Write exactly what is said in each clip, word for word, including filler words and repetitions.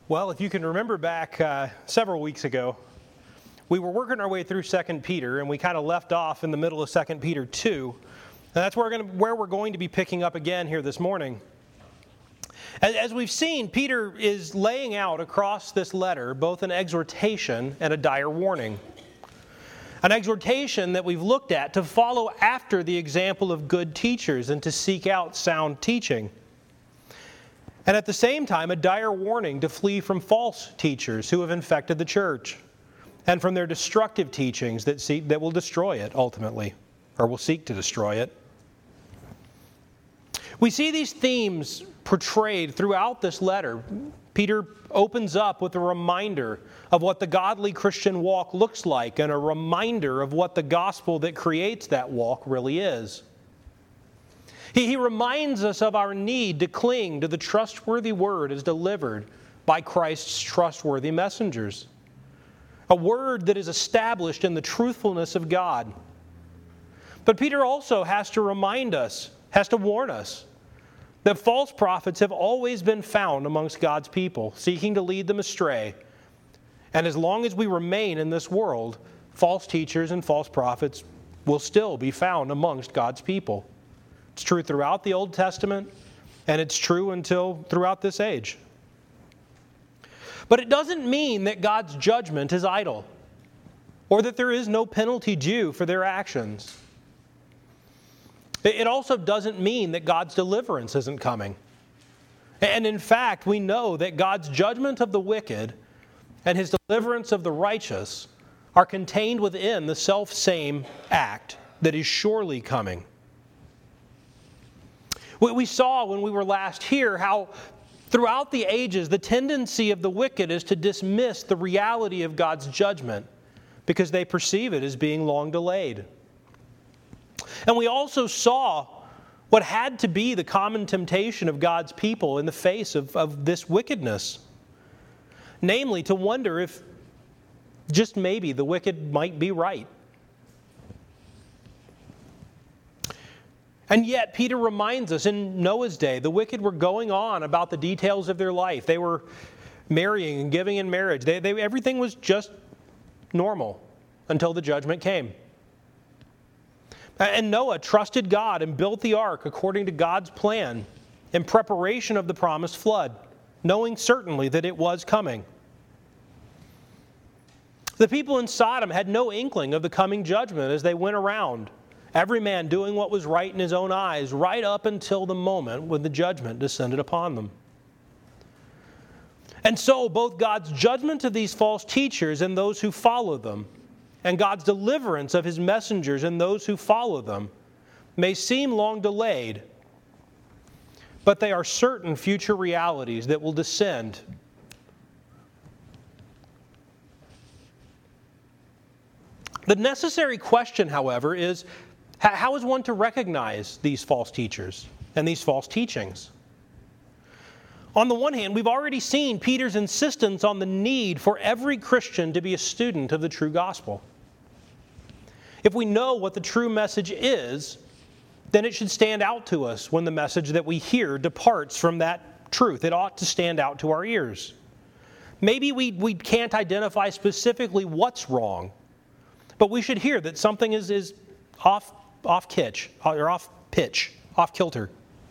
Well, if you can remember back uh, several weeks ago, we were working our way through Second Peter, and we kind of left off in the middle of Second Peter two. And that's where we're, going to, where we're going to be picking up again here this morning. As, as we've seen, Peter is laying out across this letter both an exhortation and a dire warning. An exhortation that we've looked at to follow after the example of good teachers and to seek out sound teaching. And at the same time, a dire warning to flee from false teachers who have infected the church and from their destructive teachings that seek, that will destroy it ultimately, or will seek to destroy it. We see these themes portrayed throughout this letter. Peter opens up with a reminder of what the godly Christian walk looks like and a reminder of what the gospel that creates that walk really is. He, he reminds us of our need to cling to the trustworthy word as delivered by Christ's trustworthy messengers. A word that is established in the truthfulness of God. But Peter also has to remind us, has to warn us, that false prophets have always been found amongst God's people, seeking to lead them astray. And as long as we remain in this world, false teachers and false prophets will still be found amongst God's people. It's true throughout the Old Testament, and it's true until throughout this age. But it doesn't mean that God's judgment is idle, or that there is no penalty due for their actions. It also doesn't mean that God's deliverance isn't coming. And in fact, we know that God's judgment of the wicked and His deliverance of the righteous are contained within the self-same act that is surely coming. We saw when we were last here how throughout the ages the tendency of the wicked is to dismiss the reality of God's judgment because they perceive it as being long delayed. And we also saw what had to be the common temptation of God's people in the face of, of this wickedness. Namely, to wonder if just maybe the wicked might be right. And yet, Peter reminds us in Noah's day, the wicked were going on about the details of their life. They were marrying and giving in marriage. They, they, everything was just normal until the judgment came. And Noah trusted God and built the ark according to God's plan in preparation of the promised flood, knowing certainly that it was coming. The people in Sodom had no inkling of the coming judgment as they went around, every man doing what was right in his own eyes, right up until the moment when the judgment descended upon them. And so both God's judgment of these false teachers and those who follow them, and God's deliverance of His messengers and those who follow them, may seem long delayed, but they are certain future realities that will descend. The necessary question, however, is how is one to recognize these false teachers and these false teachings? On the one hand, we've already seen Peter's insistence on the need for every Christian to be a student of the true gospel. If we know what the true message is, then it should stand out to us when the message that we hear departs from that truth. It ought to stand out to our ears. Maybe we, we can't identify specifically what's wrong, but we should hear that something is, is off, off kitch, or off pitch, off kilter.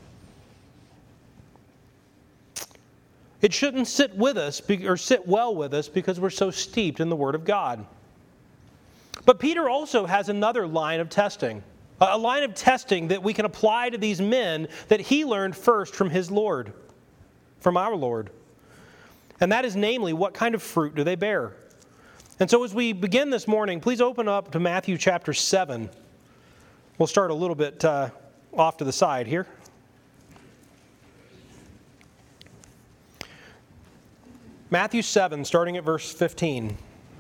It shouldn't sit with us or sit well with us because we're so steeped in the Word of God. But Peter also has another line of testing, a line of testing that we can apply to these men that he learned first from his Lord, from our Lord. And that is namely, what kind of fruit do they bear? And so as we begin this morning, please open up to Matthew chapter seven. We'll start a little bit uh, off to the side here. Matthew seven, starting at verse fifteen.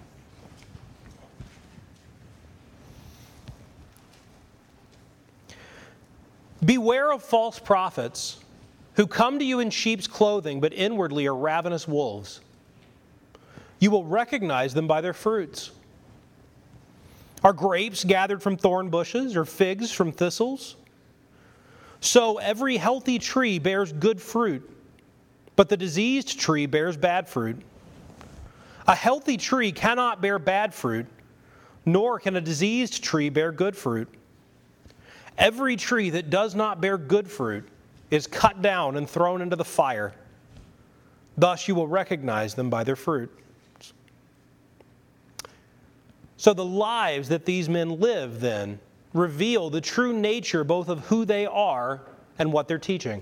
Beware of false prophets who come to you in sheep's clothing, but inwardly are ravenous wolves. You will recognize them by their fruits. Are grapes gathered from thorn bushes, or figs from thistles? So every healthy tree bears good fruit, but the diseased tree bears bad fruit. A healthy tree cannot bear bad fruit, nor can a diseased tree bear good fruit. Every tree that does not bear good fruit is cut down and thrown into the fire. Thus you will recognize them by their fruit. So the lives that these men live, then, reveal the true nature both of who they are and what they're teaching.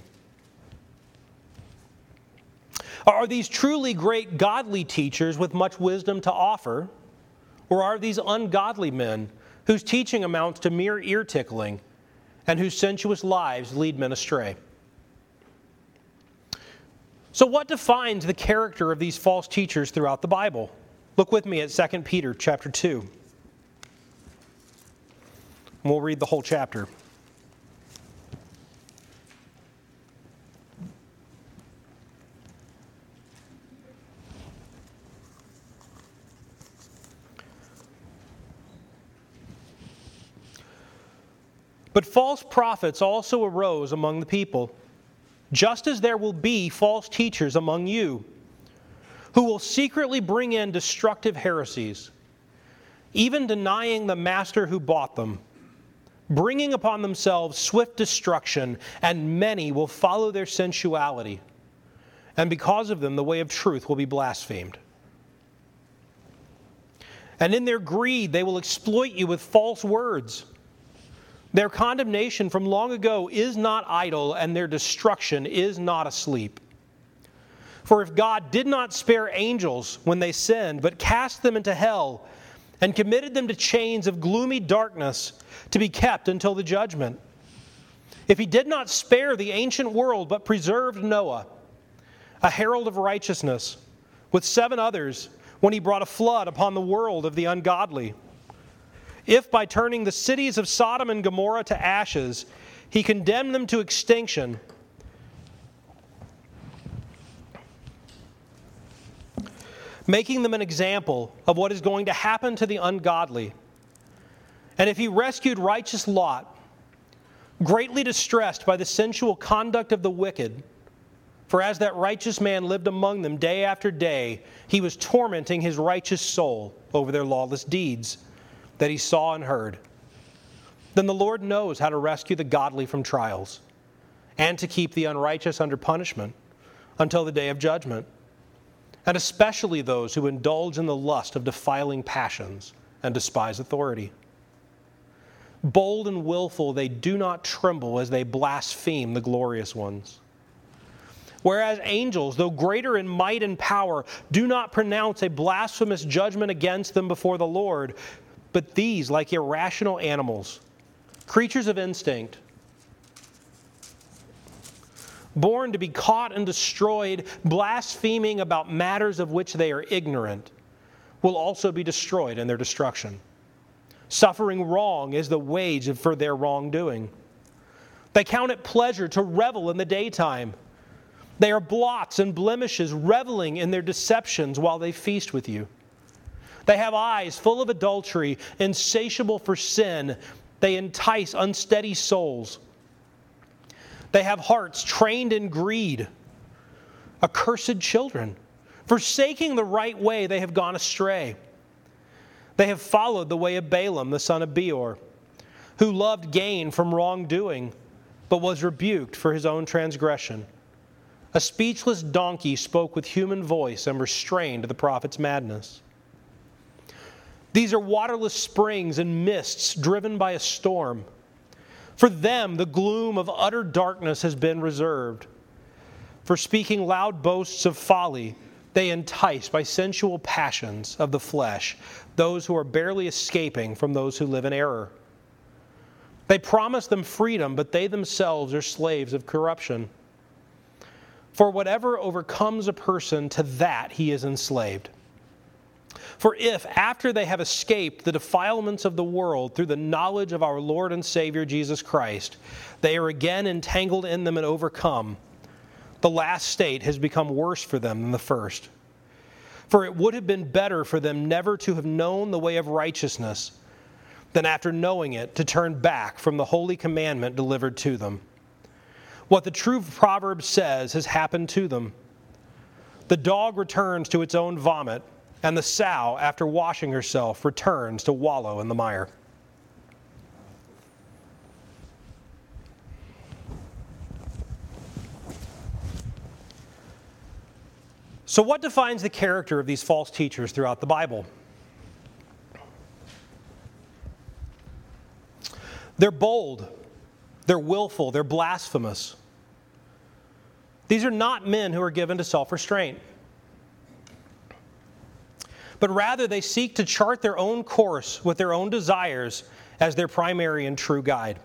Are these truly great godly teachers with much wisdom to offer? Or are these ungodly men whose teaching amounts to mere ear-tickling and whose sensuous lives lead men astray? So what defines the character of these false teachers throughout the Bible? Look with me at Second Peter chapter two. We'll read the whole chapter. But false prophets also arose among the people, just as there will be false teachers among you, who will secretly bring in destructive heresies, even denying the master who bought them, bringing upon themselves swift destruction, and many will follow their sensuality. And because of them, the way of truth will be blasphemed. And in their greed, they will exploit you with false words. Their condemnation from long ago is not idle, and their destruction is not asleep. For if God did not spare angels when they sinned, but cast them into hell, and committed them to chains of gloomy darkness to be kept until the judgment, if he did not spare the ancient world, but preserved Noah, a herald of righteousness, with seven others, when he brought a flood upon the world of the ungodly, if by turning the cities of Sodom and Gomorrah to ashes, he condemned them to extinction, making them an example of what is going to happen to the ungodly, and if he rescued righteous Lot, greatly distressed by the sensual conduct of the wicked, for as that righteous man lived among them day after day, he was tormenting his righteous soul over their lawless deeds that he saw and heard. Then the Lord knows how to rescue the godly from trials, and to keep the unrighteous under punishment until the day of judgment, and especially those who indulge in the lust of defiling passions and despise authority. Bold and willful, they do not tremble as they blaspheme the glorious ones. Whereas angels, though greater in might and power, do not pronounce a blasphemous judgment against them before the Lord, but these, like irrational animals, creatures of instinct, born to be caught and destroyed, blaspheming about matters of which they are ignorant, will also be destroyed in their destruction. Suffering wrong is the wage for their wrongdoing. They count it pleasure to revel in the daytime. They are blots and blemishes, reveling in their deceptions while they feast with you. They have eyes full of adultery, insatiable for sin. They entice unsteady souls. They have hearts trained in greed. Accursed children, forsaking the right way, they have gone astray. They have followed the way of Balaam, the son of Beor, who loved gain from wrongdoing, but was rebuked for his own transgression. A speechless donkey spoke with human voice and restrained the prophet's madness. These are waterless springs and mists driven by a storm. For them, the gloom of utter darkness has been reserved. For speaking loud boasts of folly, they entice by sensual passions of the flesh those who are barely escaping from those who live in error. They promise them freedom, but they themselves are slaves of corruption. For whatever overcomes a person, to that he is enslaved. For if, after they have escaped the defilements of the world through the knowledge of our Lord and Savior Jesus Christ, they are again entangled in them and overcome, the last state has become worse for them than the first. For it would have been better for them never to have known the way of righteousness than after knowing it to turn back from the holy commandment delivered to them. What the true proverb says has happened to them. the dog returns to its own vomit, and the sow, after washing herself, returns to wallow in the mire. So what defines the character of these false teachers throughout the Bible? They're bold, they're willful, they're blasphemous. These are not men who are given to self-restraint. But rather they seek to chart their own course with their own desires as their primary and true guide.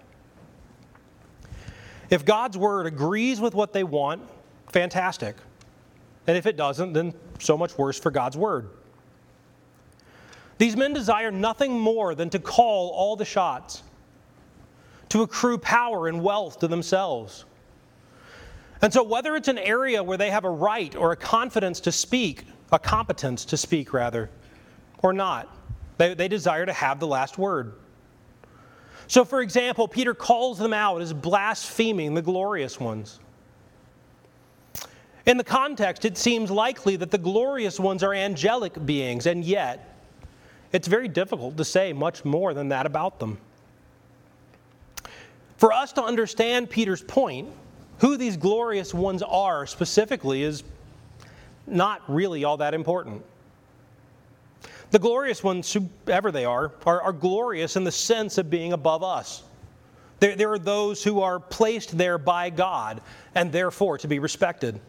If God's word agrees with what they want, fantastic. And if it doesn't, then so much worse for God's word. These men desire nothing more than to call all the shots, to accrue power and wealth to themselves. And so whether it's an area where they have a right or a confidence to speak, a competence to speak rather, or not, they, they desire to have the last word. So for example, Peter calls them out as blaspheming the glorious ones. In the context, it seems likely that the glorious ones are angelic beings, and yet it's very difficult to say much more than that about them. For us to understand Peter's point, who these glorious ones are specifically is not really all that important. The glorious ones, whoever they are, are, are glorious in the sense of being above us. There, there are those who are placed there by God and therefore to be respected.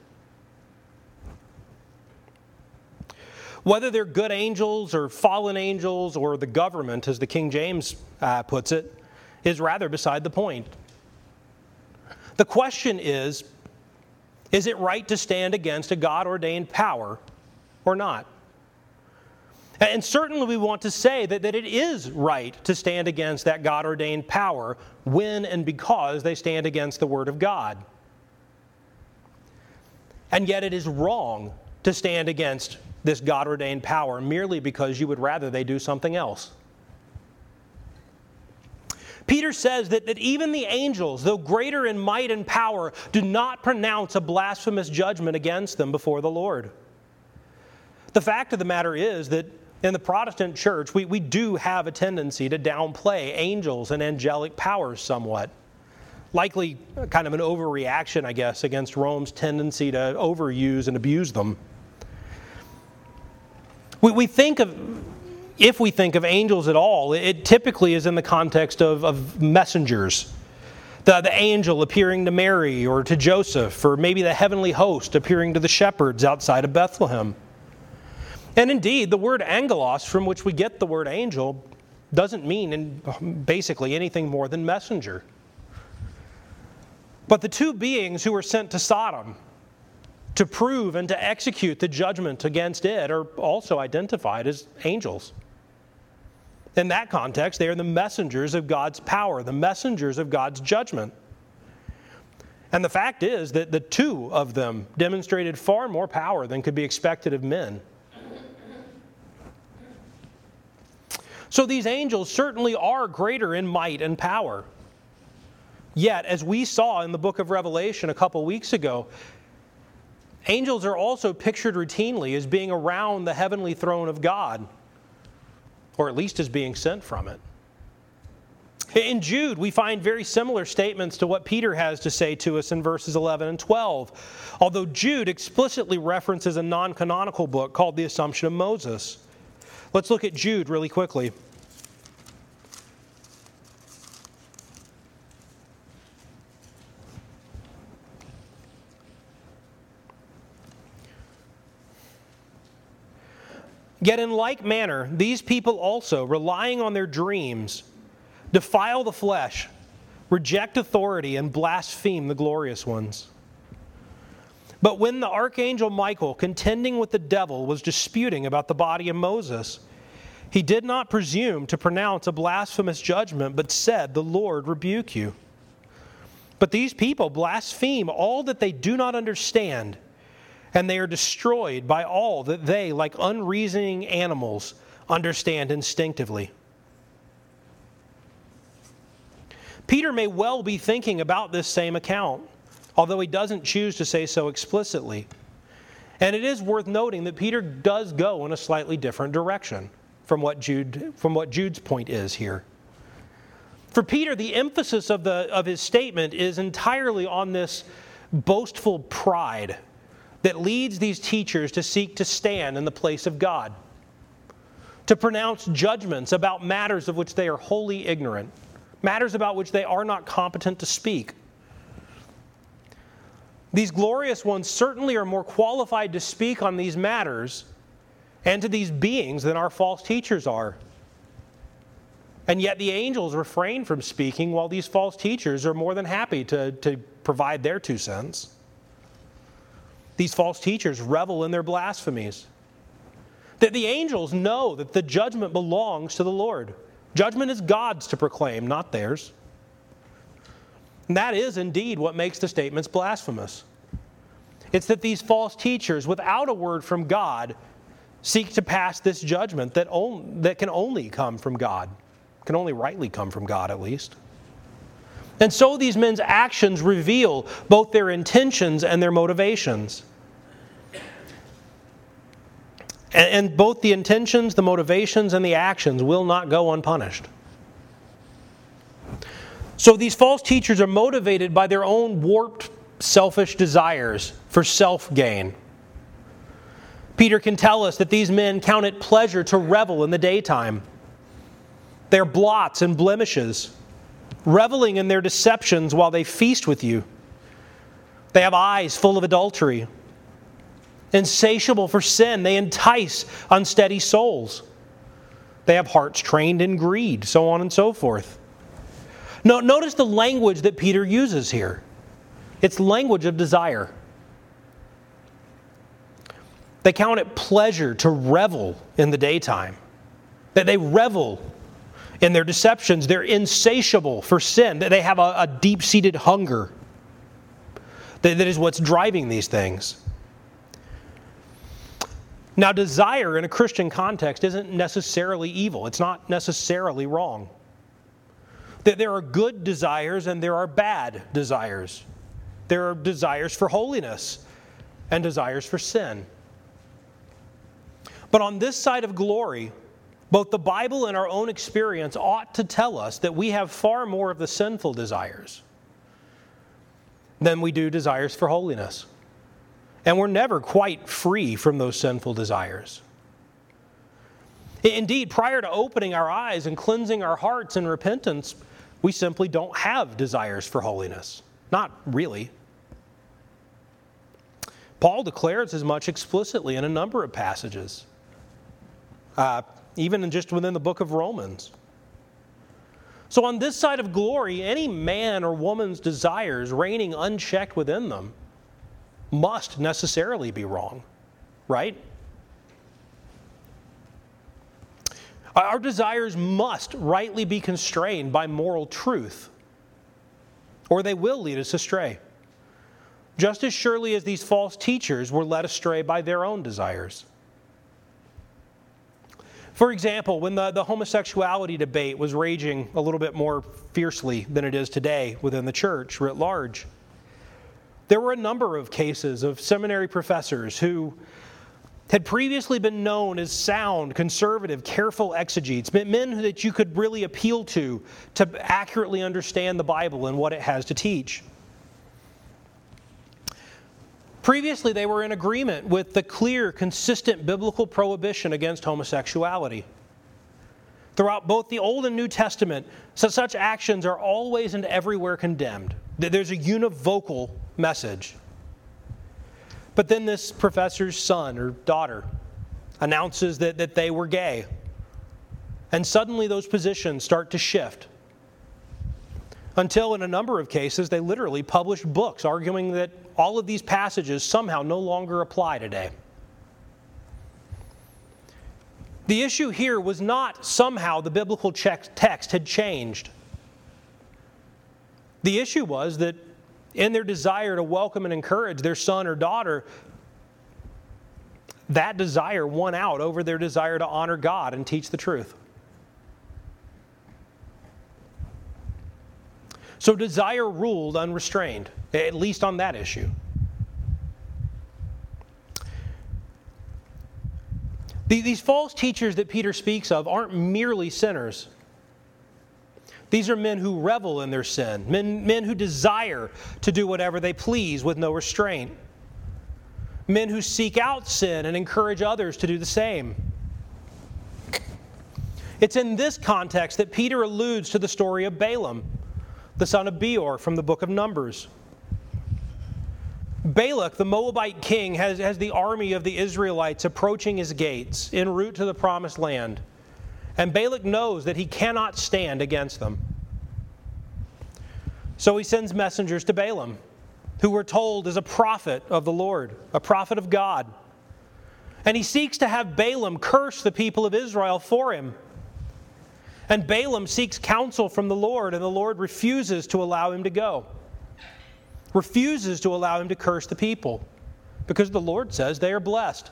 Whether they're good angels or fallen angels or the government, as the King James uh, puts it, is rather beside the point. The question is, is it right to stand against a God-ordained power or not? And certainly we want to say that, that it is right to stand against that God-ordained power when and because they stand against the Word of God. And yet it is wrong to stand against this God-ordained power merely because you would rather they do something else. Peter says that, that even the angels, though greater in might and power, do not pronounce a blasphemous judgment against them before the Lord. The fact of the matter is that in the Protestant church, we, we do have a tendency to downplay angels and angelic powers somewhat. Likely kind of an overreaction, I guess, against Rome's tendency to overuse and abuse them. We, we think of... If we think of angels at all, it typically is in the context of, of messengers. The, the angel appearing to Mary or to Joseph, or maybe the heavenly host appearing to the shepherds outside of Bethlehem. And indeed, the word angelos, from which we get the word angel, doesn't mean in basically anything more than messenger. But the two beings who were sent to Sodom to prove and to execute the judgment against it are also identified as angels. In that context, they are the messengers of God's power, the messengers of God's judgment. And the fact is that the two of them demonstrated far more power than could be expected of men. So these angels certainly are greater in might and power. Yet, as we saw in the book of Revelation a couple weeks ago, angels are also pictured routinely as being around the heavenly throne of God, or at least as being sent from it. In Jude, we find very similar statements to what Peter has to say to us in verses eleven and twelve, although Jude explicitly references a non-canonical book called The Assumption of Moses. Let's look at Jude really quickly. Yet in like manner, these people also, relying on their dreams, defile the flesh, reject authority, and blaspheme the glorious ones. But when the archangel Michael, contending with the devil, was disputing about the body of Moses, he did not presume to pronounce a blasphemous judgment, but said, "The Lord rebuke you." But these people blaspheme all that they do not understand, and they are destroyed by all that they, like unreasoning animals, understand instinctively. Peter may well be thinking about this same account, although he doesn't choose to say so explicitly. And it is worth noting that Peter does go in a slightly different direction from what Jude, from what Jude's point is here. For Peter, the emphasis of, the, of his statement is entirely on this boastful pride that leads these teachers to seek to stand in the place of God, to pronounce judgments about matters of which they are wholly ignorant, matters about which they are not competent to speak. These glorious ones certainly are more qualified to speak on these matters and to these beings than our false teachers are. And yet the angels refrain from speaking while these false teachers are more than happy to, to provide their two cents. These false teachers revel in their blasphemies. That the angels know that the judgment belongs to the Lord. Judgment is God's to proclaim, not theirs. And that is indeed what makes the statements blasphemous. It's that these false teachers, without a word from God, seek to pass this judgment that, on, that can only come from God. Can only rightly come from God, at least. And so these men's actions reveal both their intentions and their motivations. And, and both the intentions, the motivations, and the actions will not go unpunished. So these false teachers are motivated by their own warped, selfish desires for self-gain. Peter can tell us that these men count it pleasure to revel in the daytime. They're blots and blemishes, reveling in their deceptions while they feast with you. They have eyes full of adultery. Insatiable for sin, they entice unsteady souls. They have hearts trained in greed, so on and so forth. No, notice the language that Peter uses here. It's language of desire. They count it pleasure to revel in the daytime. That they revel in their deceptions. They're insatiable for sin. That they have a, a deep-seated hunger. That, that is what's driving these things. Now, desire in a Christian context isn't necessarily evil. It's not necessarily wrong. That there are good desires and there are bad desires. There are desires for holiness and desires for sin. But on this side of glory, both the Bible and our own experience ought to tell us that we have far more of the sinful desires than we do desires for holiness. And we're never quite free from those sinful desires. Indeed, prior to opening our eyes and cleansing our hearts in repentance, we simply don't have desires for holiness. Not really. Paul declares as much explicitly in a number of passages. Uh, even in just within the book of Romans. So on this side of glory, any man or woman's desires reigning unchecked within them must necessarily be wrong, right? Our desires must rightly be constrained by moral truth, or they will lead us astray. Just as surely as these false teachers were led astray by their own desires. For example, when the, the homosexuality debate was raging a little bit more fiercely than it is today within the church writ large, there were a number of cases of seminary professors who had previously been known as sound, conservative, careful exegetes, men that you could really appeal to to accurately understand the Bible and what it has to teach. Previously, they were in agreement with the clear, consistent biblical prohibition against homosexuality. Throughout both the Old and New Testament, such actions are always and everywhere condemned. There's a univocal message. But then this professor's son or daughter announces that, that they were gay. And suddenly those positions start to shift. Until in a number of cases, they literally published books arguing that all of these passages somehow no longer apply today. The issue here was not somehow the biblical text had changed. The issue was that in their desire to welcome and encourage their son or daughter, that desire won out over their desire to honor God and teach the truth. So desire ruled unrestrained, at least on that issue. These false teachers that Peter speaks of aren't merely sinners. These are men who revel in their sin, men, men who desire to do whatever they please with no restraint, men who seek out sin and encourage others to do the same. It's in this context that Peter alludes to the story of Balaam, the son of Beor, from the book of Numbers. Balak, the Moabite king, has, has the army of the Israelites approaching his gates en route to the promised land. And Balak knows that he cannot stand against them. So he sends messengers to Balaam, who we're told is a prophet of the Lord, a prophet of God. And he seeks to have Balaam curse the people of Israel for him. And Balaam seeks counsel from the Lord, and the Lord refuses to allow him to go. Refuses to allow him to curse the people, because the Lord says they are blessed.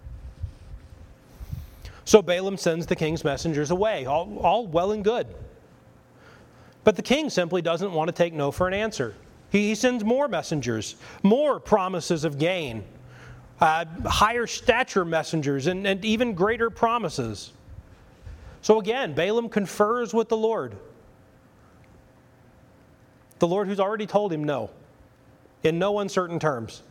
So Balaam sends the king's messengers away, all, all well and good. But the king simply doesn't want to take no for an answer. He, he sends more messengers, more promises of gain, uh, higher stature messengers, and, and even greater promises. So again, Balaam confers with the Lord. The Lord who's already told him no, in no uncertain terms.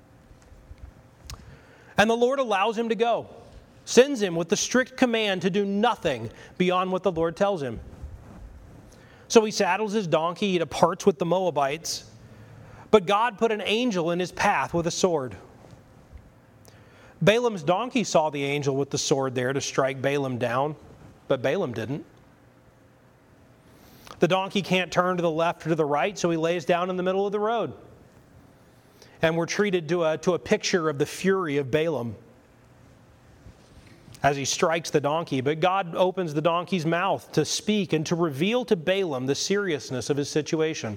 And the Lord allows him to go, sends him with the strict command to do nothing beyond what the Lord tells him. So he saddles his donkey, he departs with the Moabites, but God put an angel in his path with a sword. Balaam's donkey saw the angel with the sword there to strike Balaam down, but Balaam didn't. The donkey can't turn to the left or to the right, so he lays down in the middle of the road. And we're treated to a, to a picture of the fury of Balaam as he strikes the donkey. But God opens the donkey's mouth to speak and to reveal to Balaam the seriousness of his situation.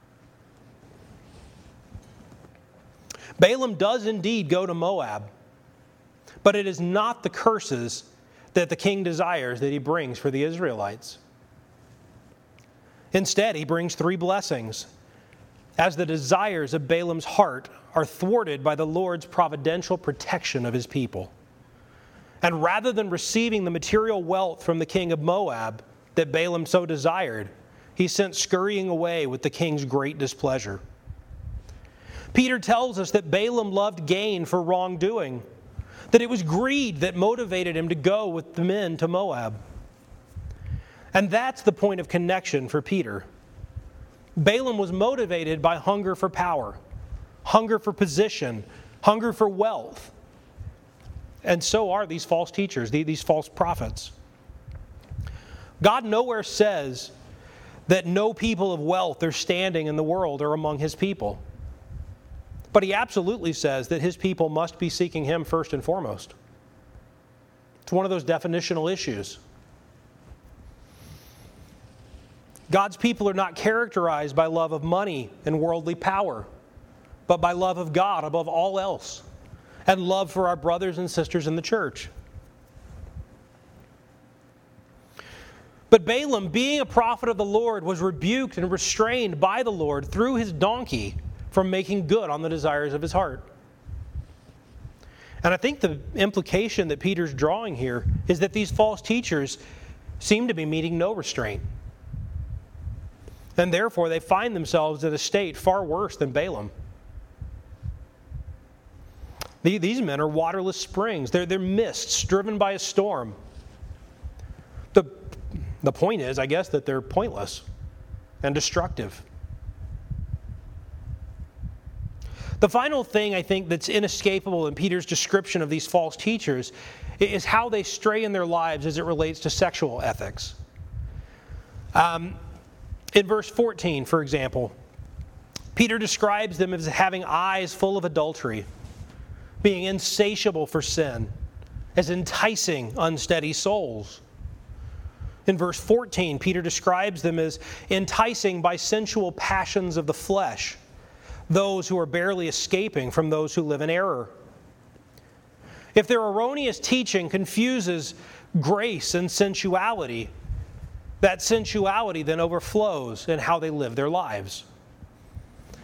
Balaam does indeed go to Moab, but it is not the curses that the king desires that he brings for the Israelites. Instead, he brings three blessings, as the desires of Balaam's heart are thwarted by the Lord's providential protection of his people. And rather than receiving the material wealth from the king of Moab that Balaam so desired, he's sent scurrying away with the king's great displeasure. Peter tells us that Balaam loved gain for wrongdoing, that it was greed that motivated him to go with the men to Moab. And that's the point of connection for Peter. Balaam was motivated by hunger for power, hunger for position, hunger for wealth. And so are these false teachers, these false prophets. God nowhere says that no people of wealth or standing in the world are among his people. But he absolutely says that his people must be seeking him first and foremost. It's one of those definitional issues. God's people are not characterized by love of money and worldly power, but by love of God above all else, and love for our brothers and sisters in the church. But Balaam, being a prophet of the Lord, was rebuked and restrained by the Lord through his donkey from making good on the desires of his heart. And I think the implication that Peter's drawing here is that these false teachers seem to be meeting no restraint. And therefore they find themselves in a state far worse than Balaam. These men are waterless springs. They're, they're mists driven by a storm. The, the point is, I guess, that they're pointless and destructive. The final thing I think that's inescapable in Peter's description of these false teachers is how they stray in their lives as it relates to sexual ethics. Um, in verse fourteen, for example, Peter describes them as having eyes full of adultery, being insatiable for sin, as enticing unsteady souls. In verse fourteen, Peter describes them as enticing by sensual passions of the flesh, those who are barely escaping from those who live in error. If their erroneous teaching confuses grace and sensuality, that sensuality then overflows in how they live their lives.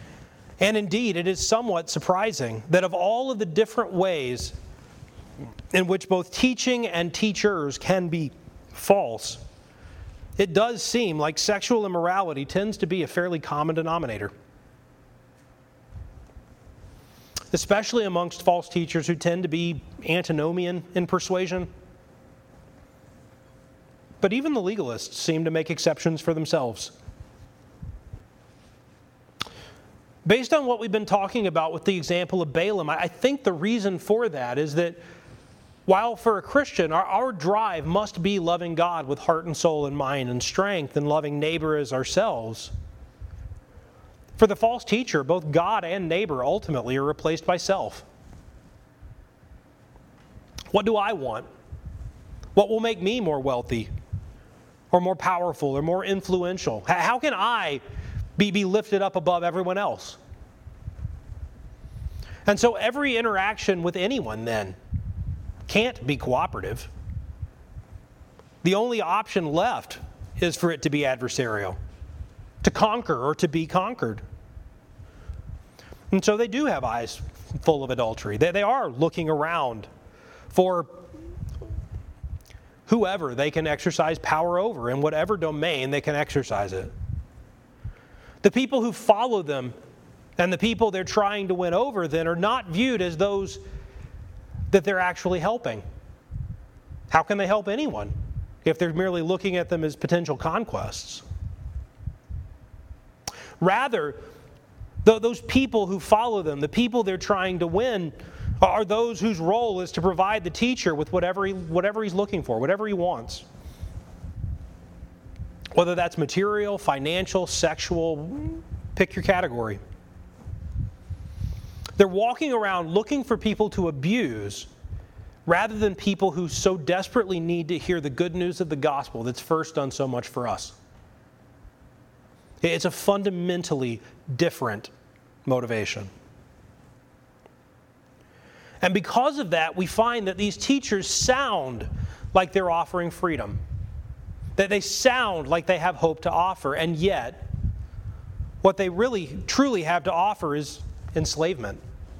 And indeed, it is somewhat surprising that of all of the different ways in which both teaching and teachers can be false, it does seem like sexual immorality tends to be a fairly common denominator, especially amongst false teachers who tend to be antinomian in persuasion. But even the legalists seem to make exceptions for themselves. Based on what we've been talking about with the example of Balaam, I think the reason for that is that while for a Christian, our, our drive must be loving God with heart and soul and mind and strength and loving neighbor as ourselves, for the false teacher, both God and neighbor ultimately are replaced by self. What do I want? What will make me more wealthy or more powerful or more influential? How can I be, be lifted up above everyone else? And so every interaction with anyone then can't be cooperative. The only option left is for it to be adversarial, to conquer or to be conquered. And so they do have eyes full of adultery. They, they are looking around for whoever they can exercise power over in whatever domain they can exercise it. The people who follow them and the people they're trying to win over then are not viewed as those that they're actually helping. How can they help anyone if they're merely looking at them as potential conquests? Rather, th- those people who follow them, the people they're trying to win, are those whose role is to provide the teacher with whatever he, whatever he's looking for, whatever he wants. Whether that's material, financial, sexual, pick your category. They're walking around looking for people to abuse rather than people who so desperately need to hear the good news of the gospel that's first done so much for us. It's a fundamentally different motivation. And because of that, we find that these teachers sound like they're offering freedom, that they sound like they have hope to offer, and yet what they really truly have to offer is enslavement.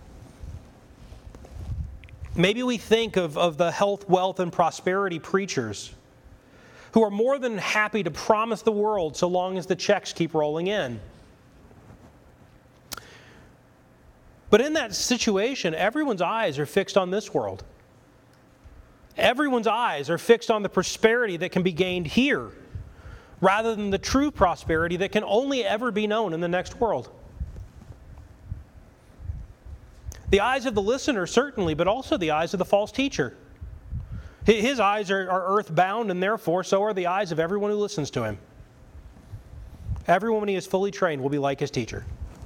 Maybe we think of, of the health, wealth, and prosperity preachers who are more than happy to promise the world so long as the checks keep rolling in. But in that situation, everyone's eyes are fixed on this world. Everyone's eyes are fixed on the prosperity that can be gained here, rather than the true prosperity that can only ever be known in the next world. The eyes of the listener, certainly, but also the eyes of the false teacher. His eyes are, are earthbound, and therefore so are the eyes of everyone who listens to him. Everyone, when he is fully trained, will be like his teacher.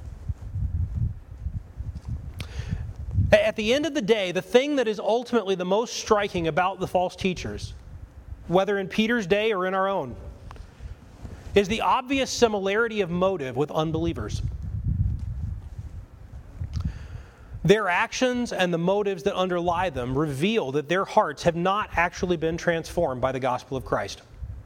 At the end of the day, the thing that is ultimately the most striking about the false teachers, whether in Peter's day or in our own, is the obvious similarity of motive with unbelievers. Their actions and the motives that underlie them reveal that their hearts have not actually been transformed by the gospel of Christ.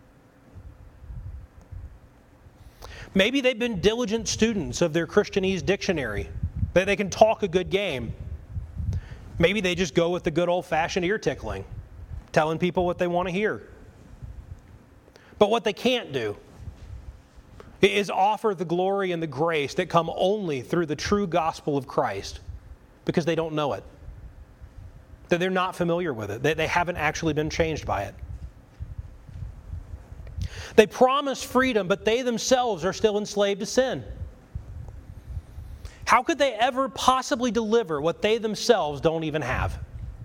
Maybe they've been diligent students of their Christianese dictionary, that they can talk a good game. Maybe they just go with the good old-fashioned ear tickling, telling people what they want to hear. But what they can't do is offer the glory and the grace that come only through the true gospel of Christ, because they don't know it. That they're not familiar with it. That they haven't actually been changed by it. They promise freedom, but they themselves are still enslaved to sin. How could they ever possibly deliver what they themselves don't even have?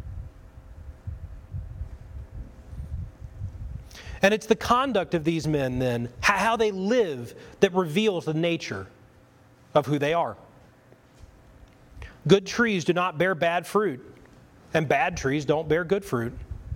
And it's the conduct of these men then, how they live, that reveals the nature of who they are. Good trees do not bear bad fruit, and bad trees don't bear good fruit.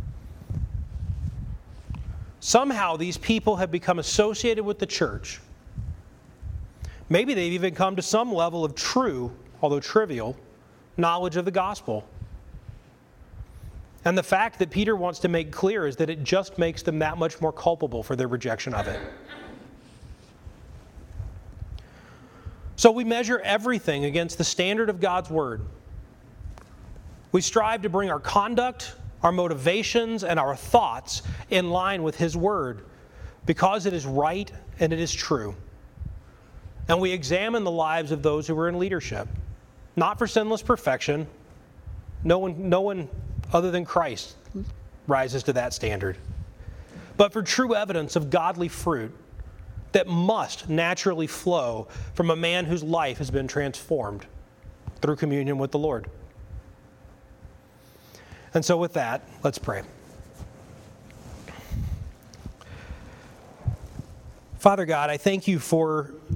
Somehow these people have become associated with the church. Maybe they've even come to some level of true, although trivial, knowledge of the gospel. And the fact that Peter wants to make clear is that it just makes them that much more culpable for their rejection of it. So we measure everything against the standard of God's Word. We strive to bring our conduct, our motivations and our thoughts in line with His Word, because it is right and it is true. And we examine the lives of those who are in leadership, not for sinless perfection. No one, no one other than Christ rises to that standard, but for true evidence of godly fruit that must naturally flow from a man whose life has been transformed through communion with the Lord. And so with that, let's pray. Father God, I thank you for